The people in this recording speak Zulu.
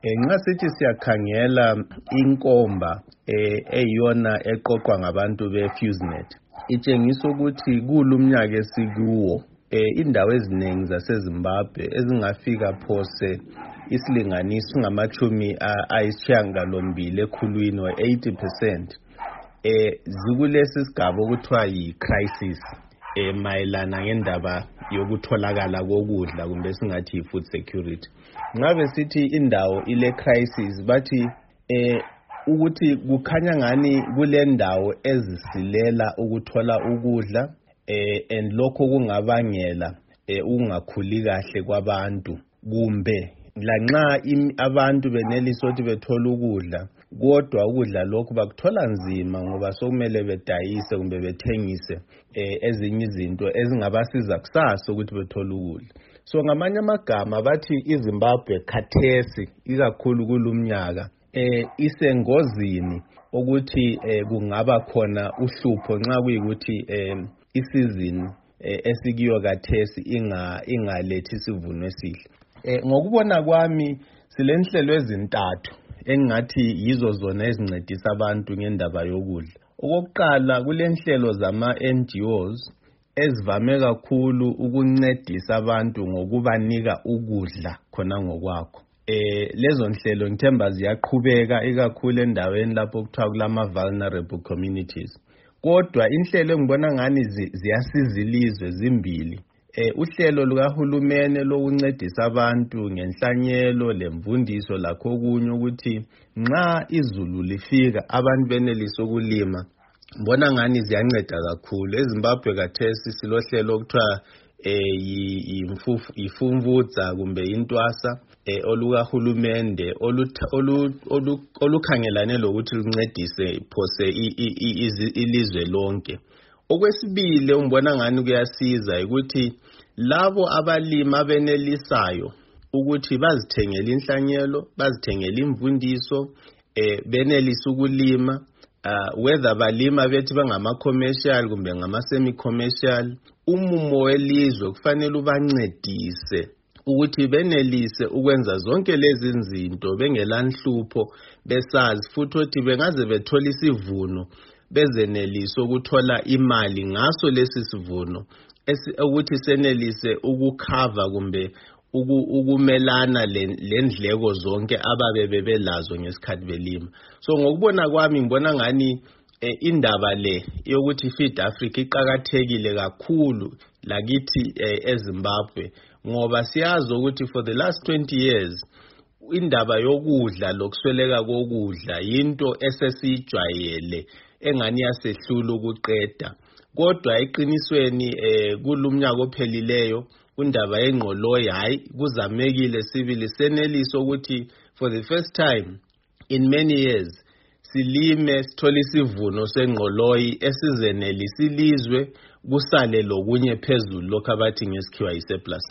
Nxa sithi siyakhangela inkomba eyiyona eqoqwa ngabantu beFusenet, itshengisa ukuthi kulumnyaka esikuwo indawo eziningi zaseZimbabwe ezingafika phose isilinganiso ngamatshumi ayisishiyagalombili ekhulwini, 80%, zikulesi sigaba okuthiwa yi-crisis mayelana ngendaba yokutholakala kokudla kumbe singathi yi-food security. Nxa besithi indawo ile crisis bathi ukuthi kukhanya ngani kule ndawo ezisilela ukuthola ukudla and lokho kungabangela ukungakhuli kahle kwabantu, kumbe lanxa abantu benelisa ukuthi bethola ukudla kodwa ukudla lokhu bakuthola nzima ngoba sokumele bedayise kumbe bethengise ezinye izinto ezingabasiza kusasa ukuthi bethole ukudla. So ngamanye amagama bathi iZimbabwe khathesi ikakhulu kulumnyaka isengozini ukuthi kungaba khona uhlupho nxa kuyikuthi isizini esikiyo kathesi ingalethi isivuno esihle. Ngokubona kwami silenhlelo ezintathu engathi yizo zona ezincedisa abantu ngendaba yokudla. Okokuqala, kulenhlelo zama-NGOs ezivame kakhulu ukuncedisa abantu ngokubanika ukudla khona ngokwakho. Lezo nhlelo ngithemba ziyaqhubeka ikakhulu endaweni lapho kuthiwa kulama-vulnerable communities. Kodwa inhlelo engibona ngani ziyasiza ilizwe zimbili. Uhlelo lukahulumene lokuncedisa abantu ngenhlanyelo lemvundiso lakho okunye ukuthi nxa izulu lifika abantu benelise ukulima, ngibona ngani ziyanceda kakhulu. EZimbabwe kathesi silohlelo okuthiwa yifumvudza kumbe intwasa olukahulumende olukhangelane lokuthi luncedise phose ilizwe lonke. Okwesibili ngibona ngani kuyasiza ukuthi labo abalimi abenelisayo ukuthi bazithengele inhlanyelo, bazithengele imvundiso, benelise ukulima, whether balima bethi bangama-commercial kumbe ngama-semi-commercial, umumo welizwe kufanele ubancedise ukuthi benelise ukwenza zonke lezi zinto bengelanhlupho, besazi futhi ukuthi bengaze bethola isivuno bezenelise ukuthola imali ngaso lesi sivuno ukuthi senelise ukukhava kumbe ukumelana lendleko zonke ababe bebelazo ngesikhathi belima. So ngokubona kwami ngibona ngani indaba le yokuthi Feed Africa iqakathekile kakhulu lakithi eZimbabwe ngoba siyazi ukuthi for the last 20 years indaba yokudla lokusweleka kokudla yinto esesijwayele engani yasehlula ukuqeda. Kodwa eqinisweni kulumnyaka ophelileyo undaba yengqoloyi hayi kuzamekile sibili senelisa ukuthi for the first time in many years silime sithole isivuno sengqoloyi esizenelisa ilizwe kusale lokunye phezulu lokho abathi ngesikhiwa yi-surplus.